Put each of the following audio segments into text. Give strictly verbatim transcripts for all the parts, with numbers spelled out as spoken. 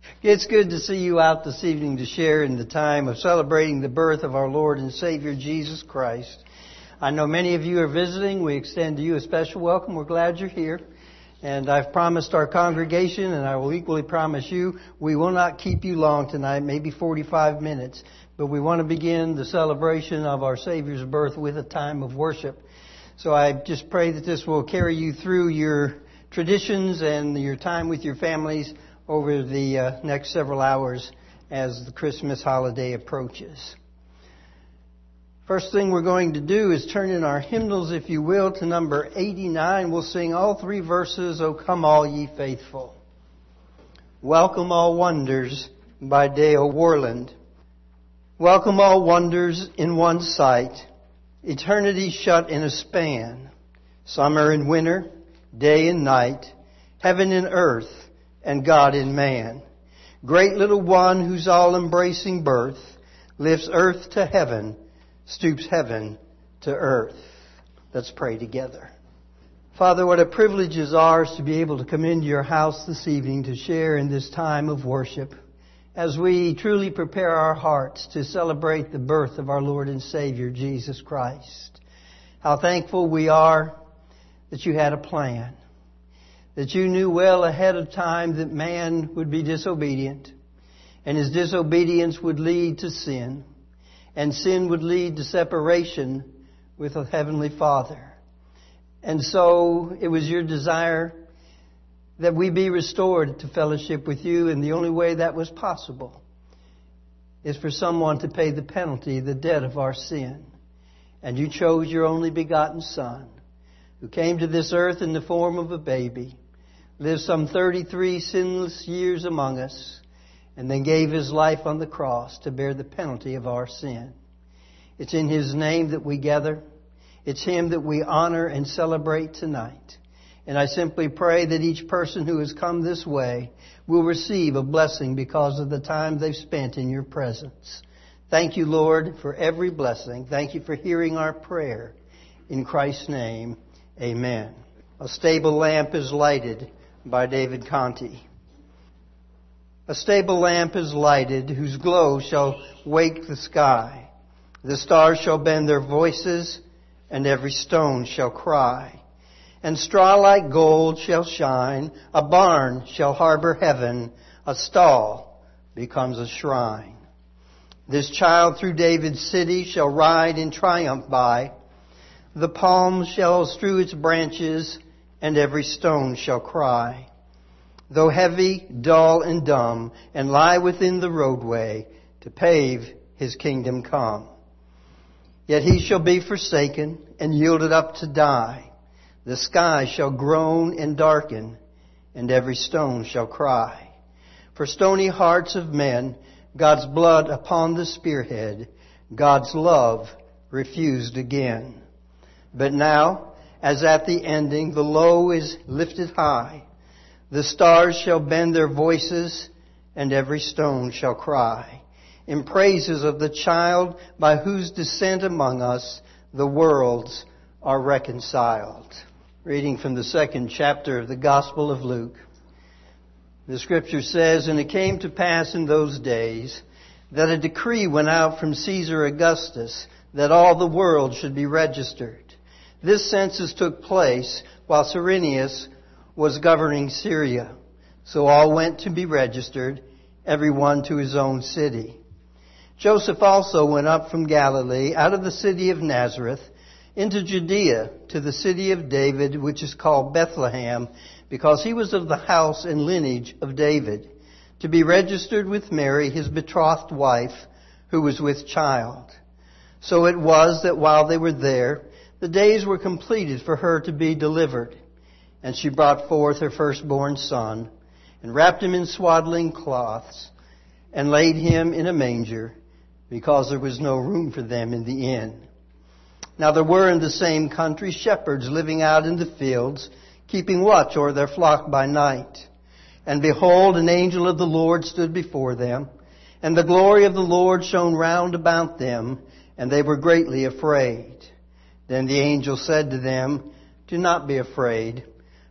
It's good to see you out this evening to share in the time of celebrating the birth of our Lord and Savior Jesus Christ. I know many of you are visiting. We extend to you a special welcome. We're glad you're here. And I've promised our congregation, and I will equally promise you, we will not keep you long tonight, maybe forty-five minutes. But we want to begin the celebration of our Savior's birth with a time of worship. So I just pray that this will carry you through your traditions and your time with your families over the uh, next several hours as the Christmas holiday approaches. First thing we're going to do is turn in our hymnals, if you will, to number eighty-nine. We'll sing all three verses, O Come All Ye Faithful. Welcome All Wonders by Dale Worland. Welcome all wonders in one sight, eternity shut in a span, summer and winter, day and night, heaven and earth, and God in man. Great little one whose all-embracing birth lifts earth to heaven, stoops heaven to earth. Let's pray together. Father, what a privilege is ours to be able to come into your house this evening to share in this time of worship as we truly prepare our hearts to celebrate the birth of our Lord and Savior, Jesus Christ. How thankful we are that you had a plan, that you knew well ahead of time that man would be disobedient, and his disobedience would lead to sin, and sin would lead to separation with a Heavenly Father. And so it was your desire that we be restored to fellowship with you, and the only way that was possible is for someone to pay the penalty, the debt of our sin. And you chose your only begotten Son, who came to this earth in the form of a baby, lived some thirty-three sinless years among us, and then gave His life on the cross to bear the penalty of our sin. It's in His name that we gather. It's Him that we honor and celebrate tonight. And I simply pray that each person who has come this way will receive a blessing because of the time they've spent in your presence. Thank you, Lord, for every blessing. Thank you for hearing our prayer. In Christ's name, amen. A stable lamp is lighted by David Conti. A stable lamp is lighted whose glow shall wake the sky. The stars shall bend their voices and every stone shall cry. And straw like gold shall shine, a barn shall harbor heaven, a stall becomes a shrine. This child through David's city shall ride in triumph by. The palm shall strew its branches, and every stone shall cry. Though heavy, dull, and dumb, and lie within the roadway, to pave His kingdom come. Yet he shall be forsaken, and yielded up to die. The sky shall groan and darken, and every stone shall cry. For stony hearts of men, God's blood upon the spearhead, God's love refused again. But now, as at the ending, the low is lifted high. The stars shall bend their voices, and every stone shall cry, in praises of the child by whose descent among us the worlds are reconciled. Reading from the second chapter of the Gospel of Luke. The Scripture says, And it came to pass in those days that a decree went out from Caesar Augustus that all the world should be registered. This census took place while Cyrenius was governing Syria. So all went to be registered, everyone to his own city. Joseph also went up from Galilee, out of the city of Nazareth, into Judea, to the city of David, which is called Bethlehem, because he was of the house and lineage of David, to be registered with Mary, his betrothed wife, who was with child. So it was that while they were there, the days were completed for her to be delivered. And she brought forth her firstborn son, and wrapped him in swaddling cloths, and laid him in a manger, because there was no room for them in the inn. Now there were in the same country shepherds living out in the fields, keeping watch o'er their flock by night. And behold, an angel of the Lord stood before them, and the glory of the Lord shone round about them, and they were greatly afraid. Then the angel said to them, Do not be afraid,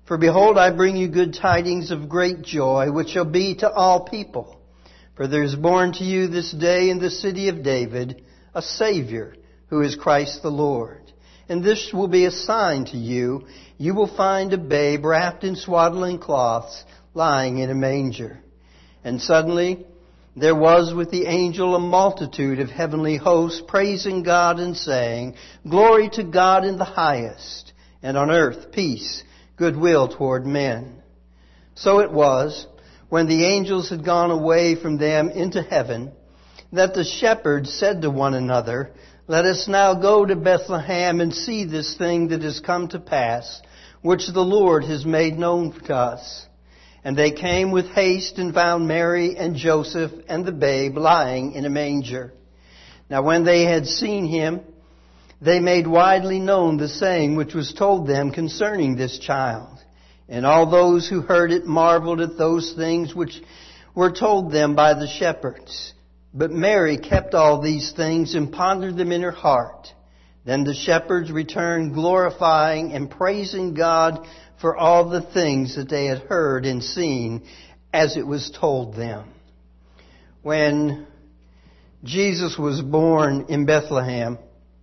For behold, I bring you good tidings of great joy, which shall be to all people. For there is born to you this day in the city of David a Savior, who is Christ the Lord. And this will be a sign to you. You will find a babe wrapped in swaddling cloths, lying in a manger. And suddenly there was with the angel a multitude of heavenly hosts, praising God and saying, Glory to God in the highest, and on earth peace, goodwill toward men. So it was, when the angels had gone away from them into heaven, that the shepherds said to one another, Let us now go to Bethlehem and see this thing that has come to pass, which the Lord has made known to us. And they came with haste and found Mary and Joseph and the babe lying in a manger. Now when they had seen him, they made widely known the saying which was told them concerning this child. And all those who heard it marveled at those things which were told them by the shepherds. But Mary kept all these things and pondered them in her heart. Then the shepherds returned, glorifying and praising God for all the things that they had heard and seen as it was told them. When Jesus was born in Bethlehem,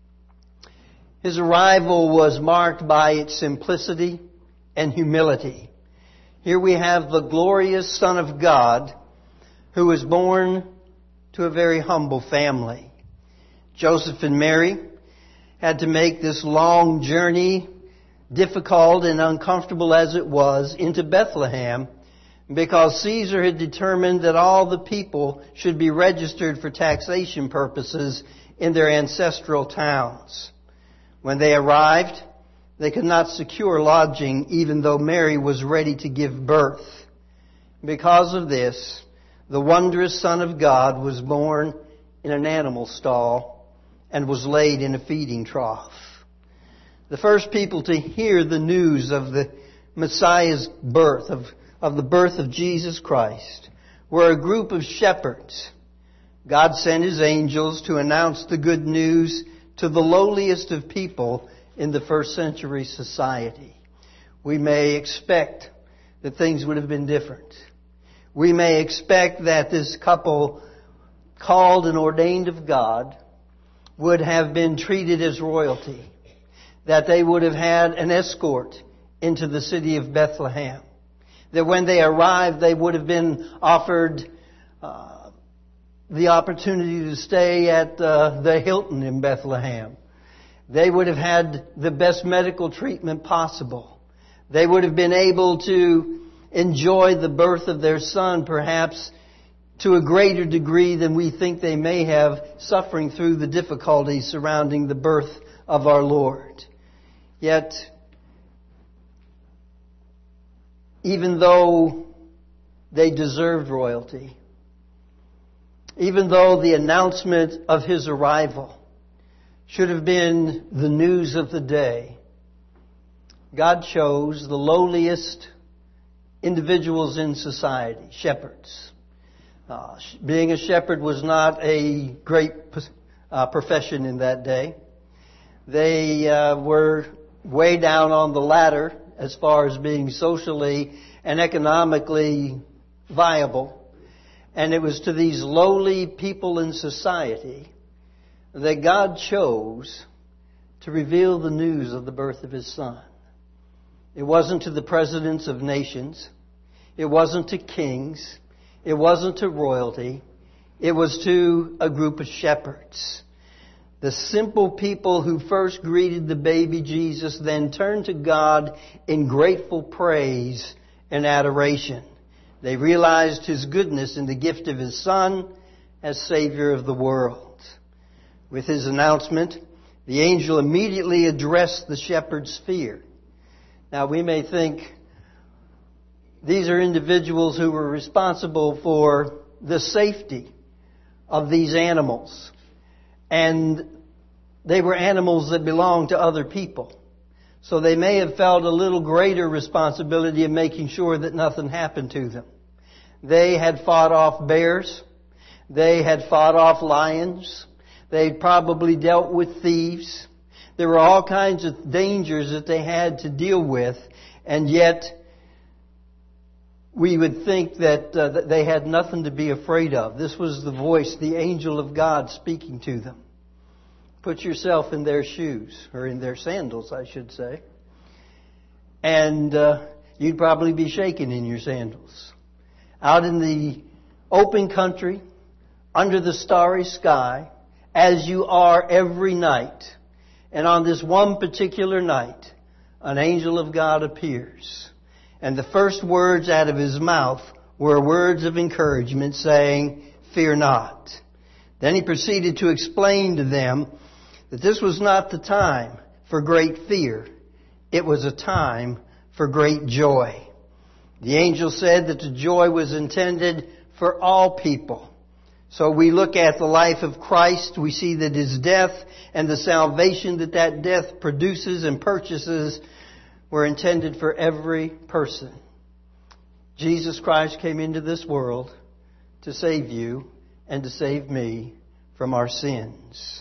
His arrival was marked by its simplicity and humility. Here we have the glorious Son of God who was born to a very humble family. Joseph and Mary had to make this long journey, difficult and uncomfortable as it was, into Bethlehem because Caesar had determined that all the people should be registered for taxation purposes in their ancestral towns. When they arrived, they could not secure lodging even though Mary was ready to give birth. Because of this, the wondrous Son of God was born in an animal stall and was laid in a feeding trough. The first people to hear the news of the Messiah's birth, of, of the birth of Jesus Christ, were a group of shepherds. God sent His angels to announce the good news to the lowliest of people in the first century society. We may expect that things would have been different. We may expect that this couple, called and ordained of God, would have been treated as royalty, that they would have had an escort into the city of Bethlehem, that when they arrived they would have been offered uh, the opportunity to stay at uh, the Hilton in Bethlehem. They would have had the best medical treatment possible. They would have been able to enjoy the birth of their son, perhaps to a greater degree than we think they may have, suffering through the difficulties surrounding the birth of our Lord. Yet, even though they deserved royalty, even though the announcement of His arrival should have been the news of the day, God chose the lowliest individuals in society, shepherds. Uh, being a shepherd was not a great uh, profession in that day. They uh, were way down on the ladder as far as being socially and economically viable. And it was to these lowly people in society that God chose to reveal the news of the birth of His Son. It wasn't to the presidents of nations. It wasn't to kings. It wasn't to royalty. It was to a group of shepherds. The simple people who first greeted the baby Jesus then turned to God in grateful praise and adoration. They realized His goodness in the gift of His Son as Savior of the world. With His announcement, the angel immediately addressed the shepherd's fear. Now we may think these are individuals who were responsible for the safety of these animals. And they were animals that belonged to other people. So they may have felt a little greater responsibility of making sure that nothing happened to them. They had fought off bears. They had fought off lions. They probably dealt with thieves. There were all kinds of dangers that they had to deal with. And yet we would think that, uh, that they had nothing to be afraid of. This was the voice, the angel of God speaking to them. Put yourself in their shoes, or in their sandals, I should say. And uh, you'd probably be shaking in your sandals. Out in the open country, under the starry sky, as you are every night. And on this one particular night, an angel of God appears. And the first words out of his mouth were words of encouragement saying, "Fear not." Then he proceeded to explain to them that this was not the time for great fear. It was a time for great joy. The angel said that the joy was intended for all people. So we look at the life of Christ, we see that His death and the salvation that that death produces and purchases were intended for every person. Jesus Christ came into this world to save you and to save me from our sins.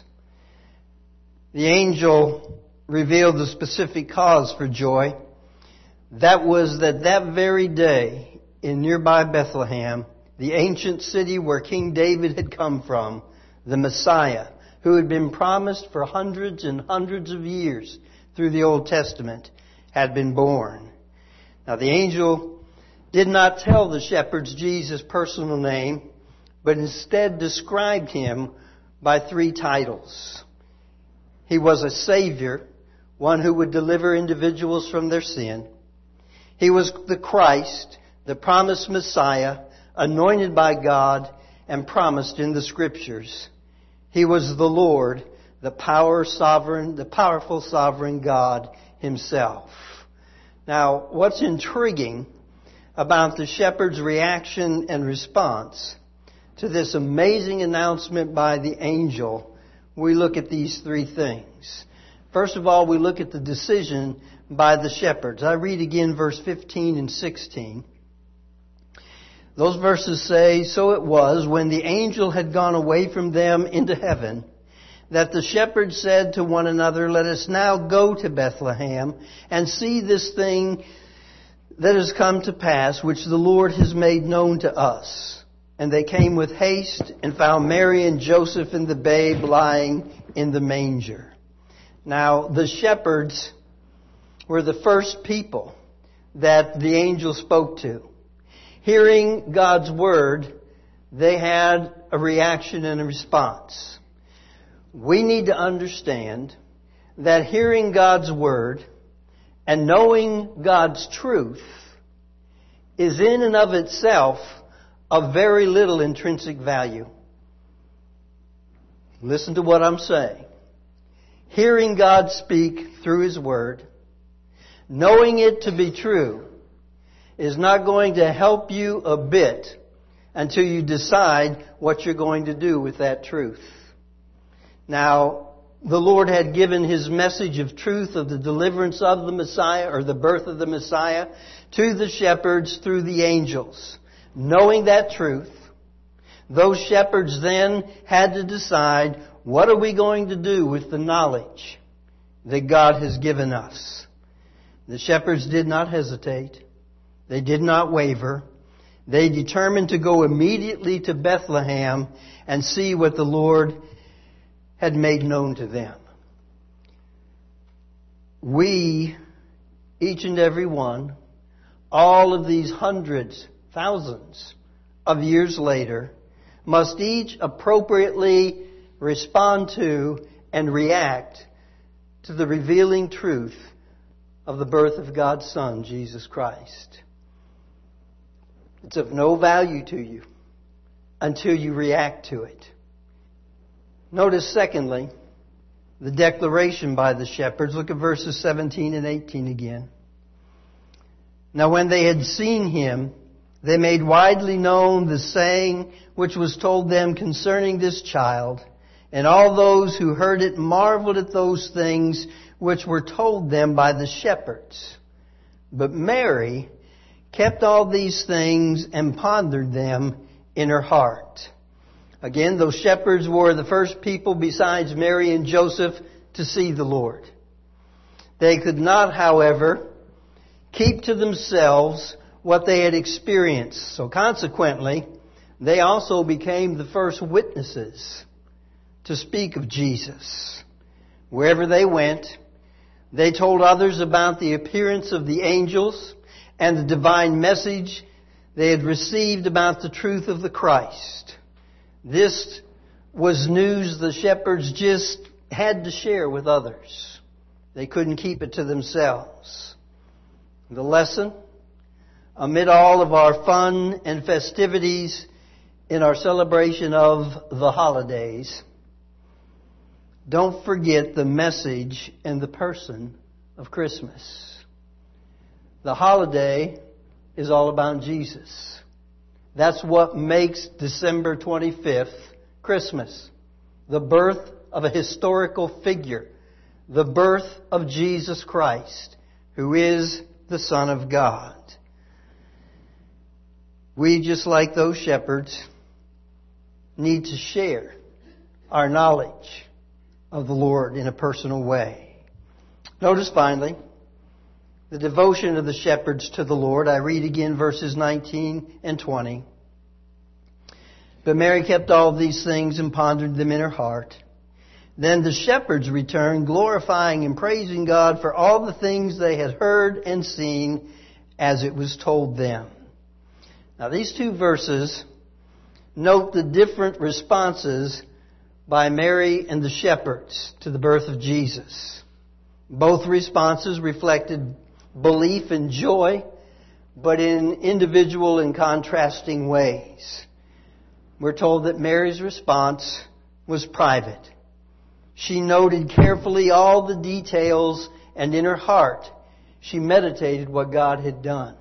The angel revealed the specific cause for joy. That was that that very day in nearby Bethlehem, the ancient city where King David had come from, the Messiah, who had been promised for hundreds and hundreds of years through the Old Testament, had been born. Now the angel did not tell the shepherds Jesus' personal name, but instead described Him by three titles. He was a Savior, one who would deliver individuals from their sin. He was the Christ, the promised Messiah, anointed by God and promised in the Scriptures. He was the Lord, the power sovereign, the powerful sovereign God Himself. Now, what's intriguing about the shepherds' reaction and response to this amazing announcement by the angel, we look at these three things. First of all, we look at the decision by the shepherds. I read again verse fifteen and sixteen. Those verses say, "So it was, when the angel had gone away from them into heaven, that the shepherds said to one another, 'Let us now go to Bethlehem and see this thing that has come to pass, which the Lord has made known to us.' And they came with haste and found Mary and Joseph and the babe lying in the manger." Now, the shepherds were the first people that the angel spoke to. Hearing God's word, they had a reaction and a response. We need to understand that hearing God's word and knowing God's truth is in and of itself of very little intrinsic value. Listen to what I'm saying. Hearing God speak through His word, knowing it to be true, is not going to help you a bit until you decide what you're going to do with that truth. Now, the Lord had given His message of truth, of the deliverance of the Messiah, or the birth of the Messiah, to the shepherds through the angels. Knowing that truth, those shepherds then had to decide, what are we going to do with the knowledge that God has given us? The shepherds did not hesitate. They did not waver. They determined to go immediately to Bethlehem and see what the Lord had made known to them. We, each and every one, all of these hundreds, thousands of years later, must each appropriately respond to and react to the revealing truth of the birth of God's Son, Jesus Christ. It's of no value to you until you react to it. Notice, secondly, the declaration by the shepherds. Look at verses seventeen and eighteen again. "Now when they had seen Him, they made widely known the saying which was told them concerning this child. And all those who heard it marveled at those things which were told them by the shepherds. But Mary kept all these things and pondered them in her heart." Again, those shepherds were the first people besides Mary and Joseph to see the Lord. They could not, however, keep to themselves what they had experienced. So consequently, they also became the first witnesses to speak of Jesus. Wherever they went, they told others about the appearance of the angels and the divine message they had received about the truth of the Christ. This was news the shepherds just had to share with others. They couldn't keep it to themselves. The lesson, amid all of our fun and festivities in our celebration of the holidays, don't forget the message and the person of Christmas. The holiday is all about Jesus. That's what makes December twenty-fifth Christmas. The birth of a historical figure. The birth of Jesus Christ, who is the Son of God. We, just like those shepherds, need to share our knowledge of the Lord in a personal way. Notice finally the devotion of the shepherds to the Lord. I read again verses nineteen and twenty. But Mary kept all these things and pondered them in her heart. Then the shepherds returned, glorifying and praising God for all the things they had heard and seen as it was told them. Now these two verses note the different responses by Mary and the shepherds to the birth of Jesus. Both responses reflected belief and joy, but in individual and contrasting ways. We're told that Mary's response was private. She noted carefully all the details, and in her heart she meditated what God had done.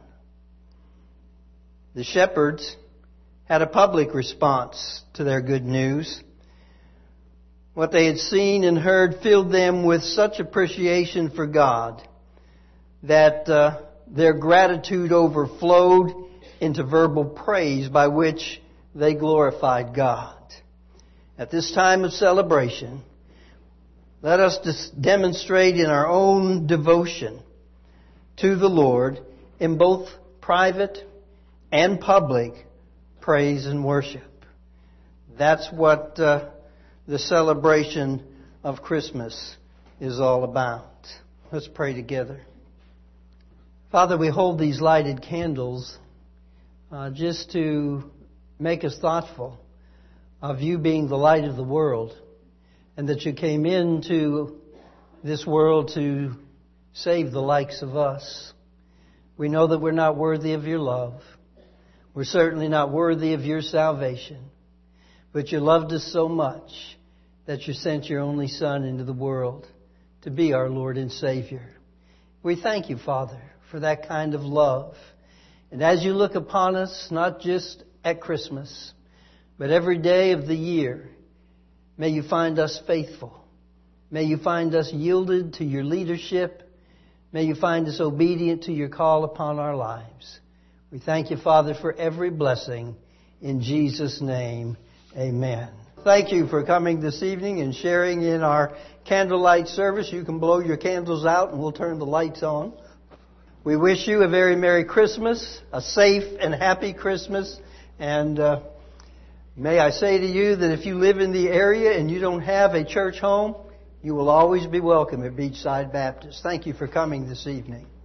The shepherds had a public response to their good news. What they had seen and heard filled them with such appreciation for God that uh, their gratitude overflowed into verbal praise by which they glorified God. At this time of celebration, let us dis- demonstrate in our own devotion to the Lord in both private and public praise and worship. That's what uh, the celebration of Christmas is all about. Let's pray together. Father, we hold these lighted candles uh, just to make us thoughtful of you being the light of the world, and that you came into this world to save the likes of us. We know that we're not worthy of your love. We're certainly not worthy of your salvation. But you loved us so much that you sent your only Son into the world to be our Lord and Savior. We thank you, Father, for that kind of love. And as you look upon us, not just at Christmas, but every day of the year, may you find us faithful. May you find us yielded to your leadership. May you find us obedient to your call upon our lives. We thank you, Father, for every blessing. In Jesus' name, amen. Thank you for coming this evening and sharing in our candlelight service. You can blow your candles out and we'll turn the lights on. We wish you a very Merry Christmas, a safe and happy Christmas. And uh, may I say to you that if you live in the area and you don't have a church home, you will always be welcome at Beachside Baptist. Thank you for coming this evening.